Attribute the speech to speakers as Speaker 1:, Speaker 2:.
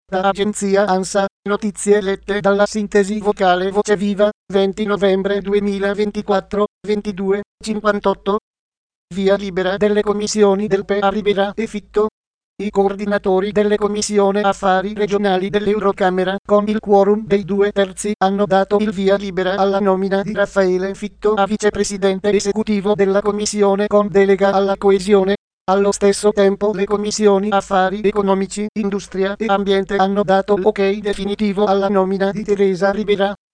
Speaker 1: Da agenzia ANSA, notizie lette dalla sintesi vocale Voce Viva, 20 novembre 2024, 22:58. Via libera delle commissioni del PA Ribera e Fitto. I coordinatori delle commissioni affari regionali dell'Eurocamera, con il quorum dei 2/3, hanno dato il via libera alla nomina di Raffaele Fitto a vicepresidente esecutivo della commissione con delega alla coesione. Allo stesso tempo le commissioni affari economici, industria e ambiente hanno dato l'ok definitivo alla nomina di Teresa Ribera.